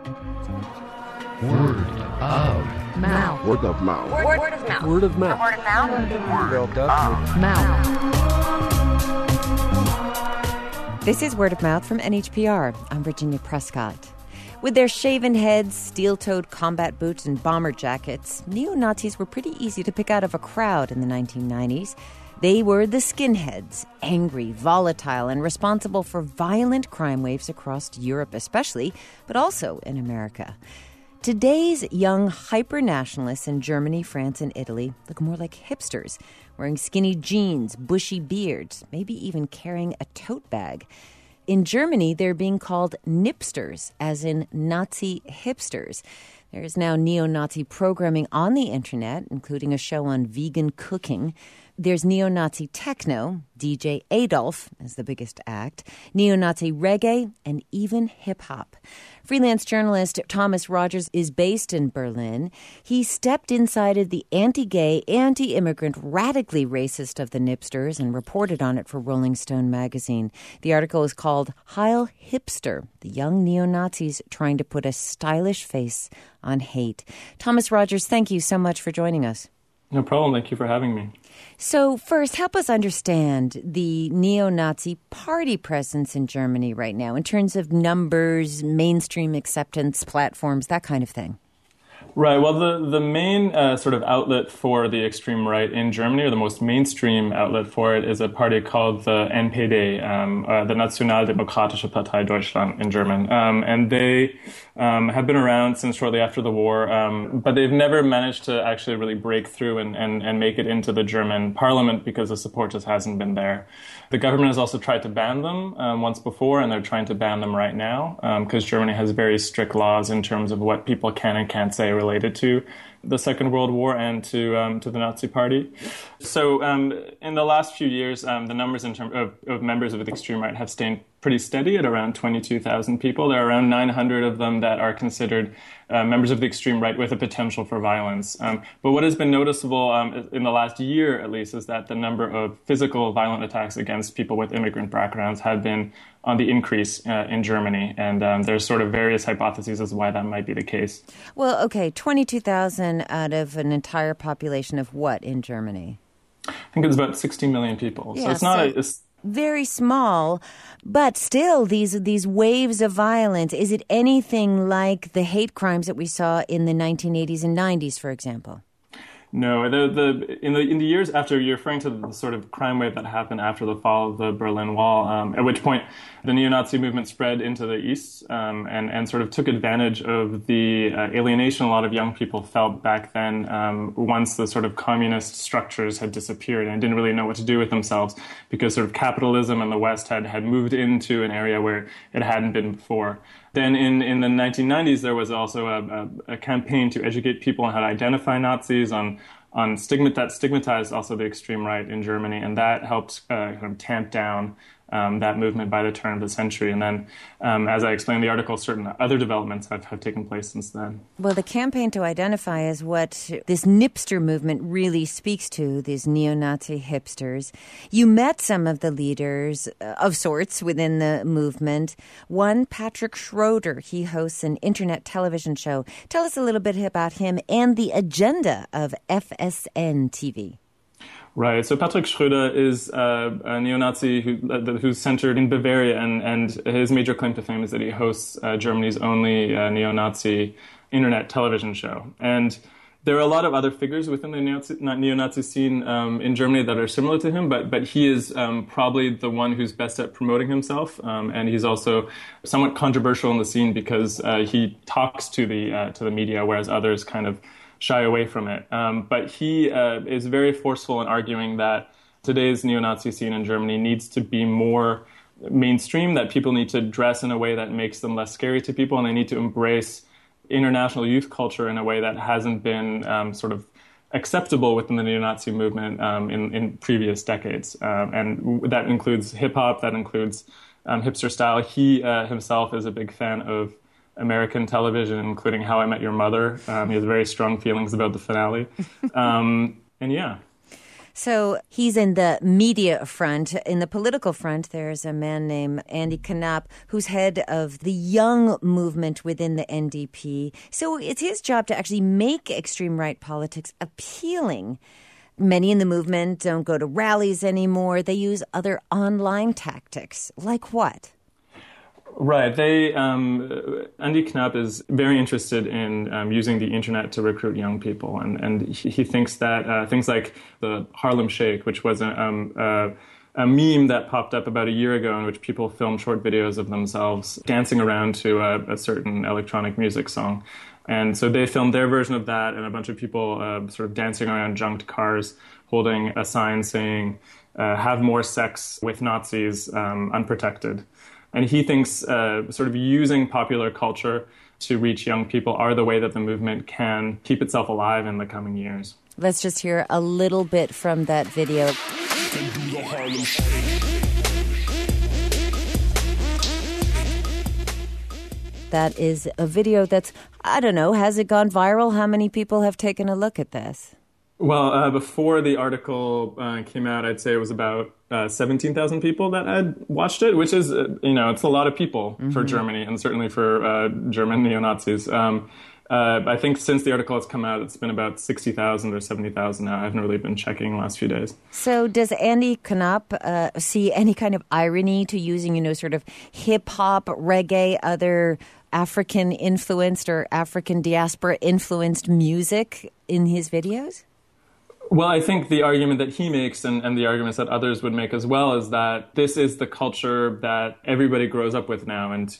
Word of mouth. Word of mouth. Word of mouth. Word of mouth. Word of mouth. Word of mouth. This is Word of Mouth from NHPR. I'm Virginia Prescott. With their shaven heads, steel-toed combat boots, and bomber jackets, neo-Nazis were pretty easy to pick out of a crowd in the 1990s. They were the skinheads, angry, volatile, and responsible for violent crime waves across Europe especially, but also in America. Today's young hyper-nationalists in Germany, France, and Italy look more like hipsters, wearing skinny jeans, bushy beards, maybe even carrying a tote bag. In Germany, they're being called nipsters, as in Nazi hipsters. There is now neo-Nazi programming on the internet, including a show on vegan cooking. There's neo-Nazi techno, DJ Adolf is the biggest act, neo-Nazi reggae, and even hip-hop. Freelance journalist Thomas Rogers is based in Berlin. He stepped inside the anti-gay, anti-immigrant, radically racist of the nipsters and reported on it for Rolling Stone magazine. The article is called Heil Hipster, the young neo-Nazis trying to put a stylish face on hate. Thomas Rogers, thank you so much for joining us. No problem. Thank you for having me. So first, help us understand the neo-Nazi party presence in Germany right now in terms of numbers, mainstream acceptance, platforms, that kind of thing. Right. Well, the main sort of outlet for the extreme right in Germany, or the most mainstream outlet for it, is a party called the NPD, the Nationaldemokratische Partei Deutschland in German. And they have been around since shortly after the war, but they've never managed to actually really break through and make it into the German parliament because the support just hasn't been there. The government has also tried to ban them once before, and they're trying to ban them right now because Germany has very strict laws in terms of what people can and can't say related to the Second World War and to the Nazi Party. So in the last few years, the numbers in terms of members of the extreme right have stayed pretty steady at around 22,000 people. There are around 900 of them that are considered members of the extreme right with a potential for violence. But what has been noticeable in the last year, at least, is that the number of physical violent attacks against people with immigrant backgrounds have been on the increase in Germany. And there's sort of various hypotheses as to why that might be the case. Well, okay, 22,000 out of an entire population of what in Germany? I think it's about 60 million people. Yeah, so it's not very small, but still these waves of violence. Is it anything like the hate crimes that we saw in the 1980s and 90s, for example? No, in the years after, you're referring to the sort of crime wave that happened after the fall of the Berlin Wall, at which point the neo-Nazi movement spread into the East and sort of took advantage of the alienation a lot of young people felt back then once the sort of communist structures had disappeared and didn't really know what to do with themselves because sort of capitalism in the West had moved into an area where it hadn't been before. Then in the 1990s, there was also a campaign to educate people on how to identify Nazis, on that stigmatized also the extreme right in Germany, and that helped kind of tamp down that movement by the turn of the century. And then, as I explained in the article, certain other developments have taken place since then. Well, the campaign to identify is what this nipster movement really speaks to, these neo-Nazi hipsters. You met some of the leaders of sorts within the movement. One, Patrick Schroeder, he hosts an internet television show. Tell us a little bit about him and the agenda of FSN TV. Right. So Patrick Schroeder is a neo-Nazi who's centered in Bavaria, and his major claim to fame is that he hosts Germany's only neo-Nazi internet television show. And there are a lot of other figures within the neo-Nazi scene in Germany that are similar to him, but he is probably the one who's best at promoting himself, and he's also somewhat controversial in the scene because he talks to the media, whereas others kind of shy away from it. But he is very forceful in arguing that today's neo-Nazi scene in Germany needs to be more mainstream, that people need to dress in a way that makes them less scary to people, and they need to embrace international youth culture in a way that hasn't been sort of acceptable within the neo-Nazi movement in previous decades. And that includes hip-hop, that includes hipster style. He himself is a big fan of American television, including How I Met Your Mother. He has very strong feelings about the finale. And yeah. So he's in the media front. In the political front, there's a man named Andy Knapp, who's head of the young movement within the NDP. So it's his job to actually make extreme right politics appealing. Many in the movement don't go to rallies anymore. They use other online tactics. Like what? Right. Andy Knapp is very interested in using the internet to recruit young people. And he thinks that things like the Harlem Shake, which was a meme that popped up about a year ago in which people filmed short videos of themselves dancing around to a certain electronic music song. And so they filmed their version of that, and a bunch of people sort of dancing around junked cars, holding a sign saying, have more sex with Nazis unprotected. And he thinks sort of using popular culture to reach young people are the way that the movement can keep itself alive in the coming years. Let's just hear a little bit from that video. That is a video that's, I don't know, has it gone viral? How many people have taken a look at this? Well, before the article came out, I'd say it was about 17,000 people that had watched it, which is, it's a lot of people for Germany and certainly for German neo-Nazis. I think since the article has come out, it's been about 60,000 or 70,000 now. I haven't really been checking the last few days. So does Andy Knapp see any kind of irony to using, sort of hip-hop, reggae, other African-influenced or African diaspora-influenced music in his videos? Well, I think the argument that he makes and the arguments that others would make as well is that this is the culture that everybody grows up with now, and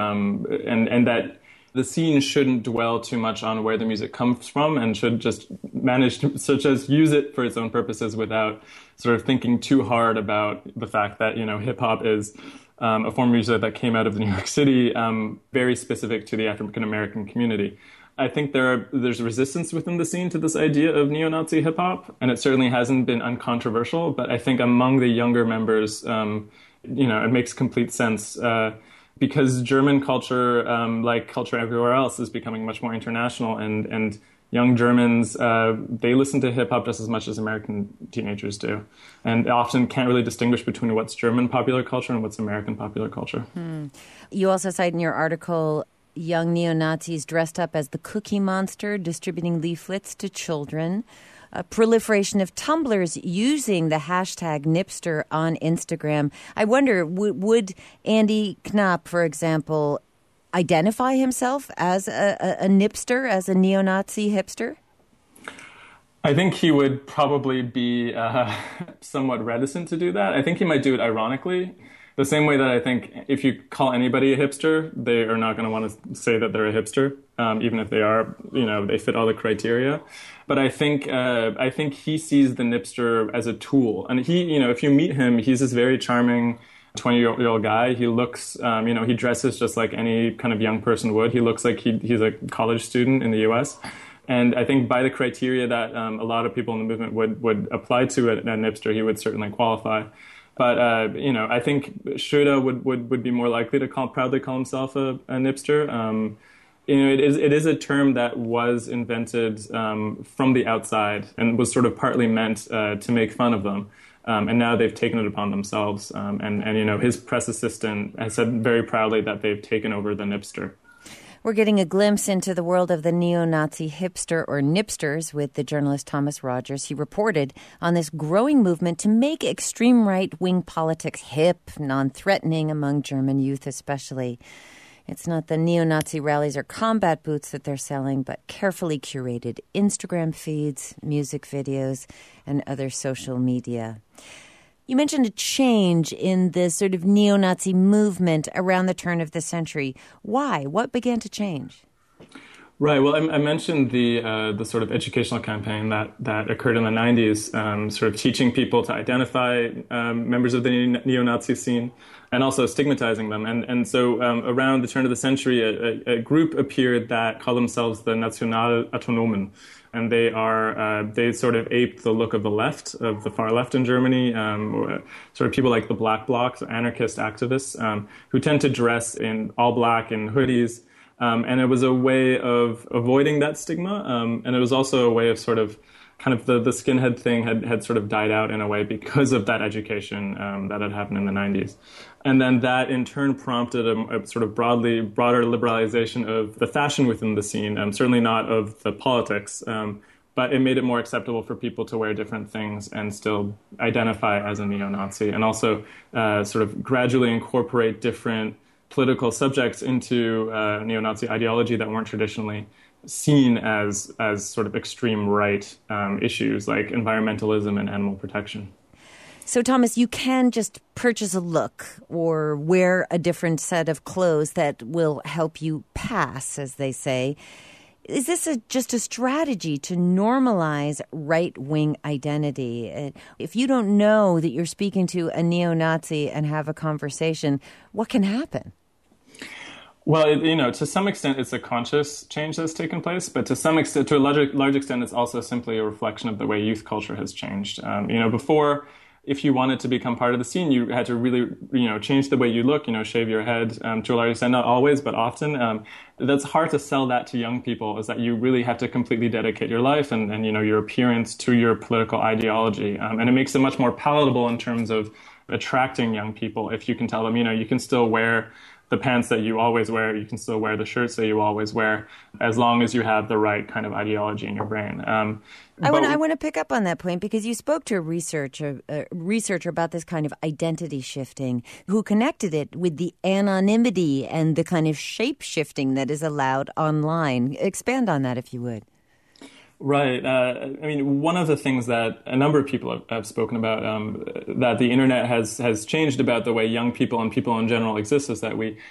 that the scene shouldn't dwell too much on where the music comes from and should just manage to just use it for its own purposes without sort of thinking too hard about the fact that, hip-hop is a form of music that came out of New York City, very specific to the African-American community. I think there's resistance within the scene to this idea of neo-Nazi hip-hop, and it certainly hasn't been uncontroversial, but I think among the younger members, it makes complete sense because German culture, like culture everywhere else, is becoming much more international, and young Germans, they listen to hip-hop just as much as American teenagers do, and often can't really distinguish between what's German popular culture and what's American popular culture. You also cite in your article young neo-Nazis dressed up as the Cookie Monster distributing leaflets to children, a proliferation of Tumblrs using the hashtag Nipster on Instagram. I wonder, would Andy Knapp, for example, identify himself as a Nipster, as a neo-Nazi hipster? I think he would probably be somewhat reticent to do that. I think he might do it ironically. The same way that I think if you call anybody a hipster, they are not going to want to say that they're a hipster, even if they are, they fit all the criteria. But I think he sees the Nipster as a tool. And he, if you meet him, he's this very charming 20-year-old guy. He looks, he dresses just like any kind of young person would. He looks like he's a college student in the U.S. And I think by the criteria that a lot of people in the movement would apply to a Nipster, he would certainly qualify. But, I think Schröder would be more likely to proudly call himself a Nipster. It is a term that was invented from the outside and was sort of partly meant to make fun of them. And now they've taken it upon themselves. And his press assistant has said very proudly that they've taken over the Nipster. We're getting a glimpse into the world of the neo-Nazi hipster or Nipsters with the journalist Thomas Rogers. He reported on this growing movement to make extreme right-wing politics hip, non-threatening among German youth especially. It's not the neo-Nazi rallies or combat boots that they're selling, but carefully curated Instagram feeds, music videos, and other social media. You mentioned a change in the sort of neo-Nazi movement around the turn of the century. Why? What began to change? Right. Well, I mentioned the sort of educational campaign that occurred in the 90s, sort of teaching people to identify members of the neo-Nazi scene and also stigmatizing them. And so around the turn of the century, a group appeared that call themselves the Nationalautonomen. And they sort of aped the look of the left, of the far left in Germany, sort of people like the Black Bloc, so anarchist activists, who tend to dress in all black and hoodies. And it was a way of avoiding that stigma. And it was also a way of sort of kind of the skinhead thing had sort of died out in a way because of that education that had happened in the 90s. And then that in turn prompted a sort of broader liberalization of the fashion within the scene, certainly not of the politics, but it made it more acceptable for people to wear different things and still identify as a neo-Nazi, and also sort of gradually incorporate different political subjects into neo-Nazi ideology that weren't traditionally seen as sort of extreme right issues like environmentalism and animal protection. So, Thomas, you can just purchase a look or wear a different set of clothes that will help you pass, as they say. Is this just a strategy to normalize right-wing identity? If you don't know that you're speaking to a neo-Nazi and have a conversation, what can happen? Well, to some extent, it's a conscious change that's taken place, but to some extent, to a large extent, it's also simply a reflection of the way youth culture has changed. Before, if you wanted to become part of the scene, you had to really, change the way you look, shave your head to a large extent, not always, but often. That's hard to sell that to young people, is that you really have to completely dedicate your life and your appearance to your political ideology. And it makes it much more palatable in terms of attracting young people if you can tell them, you can still wear the pants that you always wear, you can still wear the shirts that you always wear, as long as you have the right kind of ideology in your brain. I want to pick up on that point because you spoke to a researcher about this kind of identity shifting who connected it with the anonymity and the kind of shape shifting that is allowed online. Expand on that if you would. Right. One of the things that a number of people have spoken about that the internet has changed about the way young people and people in general exist is that we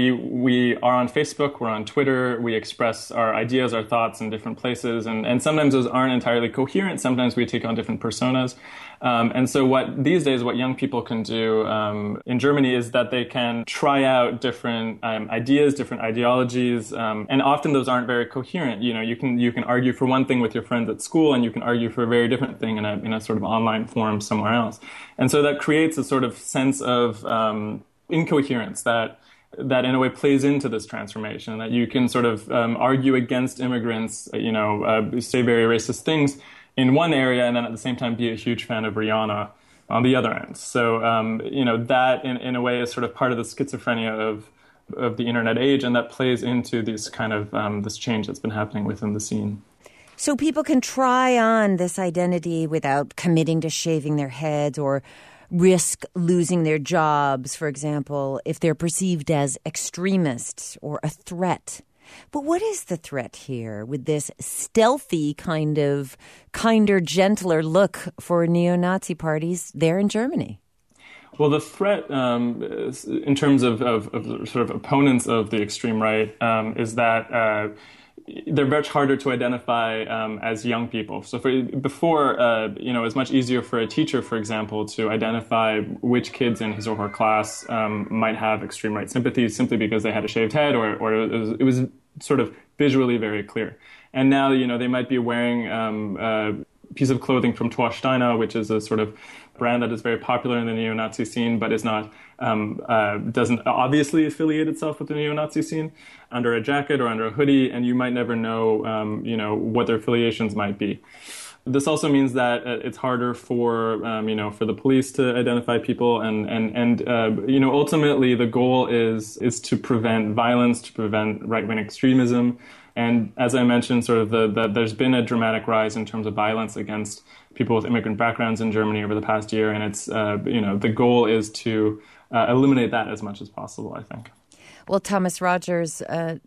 are on Facebook, we're on Twitter, we express our ideas, our thoughts in different places, and sometimes those aren't entirely coherent. Sometimes we take on different personas. And so these days, what young people can do in Germany is that they can try out different ideas, different ideologies, and often those aren't very coherent. You can argue for one thing with your friends at school, and you can argue for a very different thing in a sort of online forum somewhere else. And so that creates a sort of sense of incoherence that in a way plays into this transformation, that you can sort of argue against immigrants, say very racist things in one area, and then at the same time be a huge fan of Rihanna on the other end. So, that in a way is sort of part of the schizophrenia of the internet age, and that plays into this kind of this change that's been happening within the scene. So people can try on this identity without committing to shaving their heads or risk losing their jobs, for example, if they're perceived as extremists or a threat. But what is the threat here with this stealthy kind of kinder, gentler look for neo-Nazi parties there in Germany? Well, the threat in terms of sort of opponents of the extreme right is that they're much harder to identify as young people. So before, it was much easier for a teacher, for example, to identify which kids in his or her class might have extreme right sympathies simply because they had a shaved head or it was sort of visually very clear. And now, they might be wearing a piece of clothing from Torsteiner, which is a sort of brand that is very popular in the neo-Nazi scene, but is not doesn't obviously affiliate itself with the neo-Nazi scene, under a jacket or under a hoodie, and you might never know, what their affiliations might be. This also means that it's harder for for the police to identify people, and ultimately the goal is to prevent violence, to prevent right-wing extremism. And as I mentioned, sort of there's been a dramatic rise in terms of violence against people with immigrant backgrounds in Germany over the past year, and it's the goal is to eliminate that as much as possible, I think. Well, Thomas Rogers,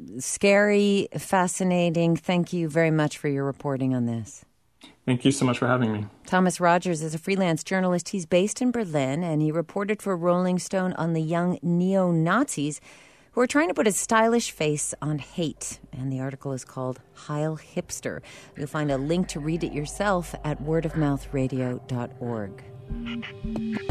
scary, fascinating. Thank you very much for your reporting on this. Thank you so much for having me. Thomas Rogers is a freelance journalist. He's based in Berlin, and he reported for Rolling Stone on the young neo-Nazis who are trying to put a stylish face on hate. And the article is called Heil Hipster. You'll find a link to read it yourself at wordofmouthradio.org.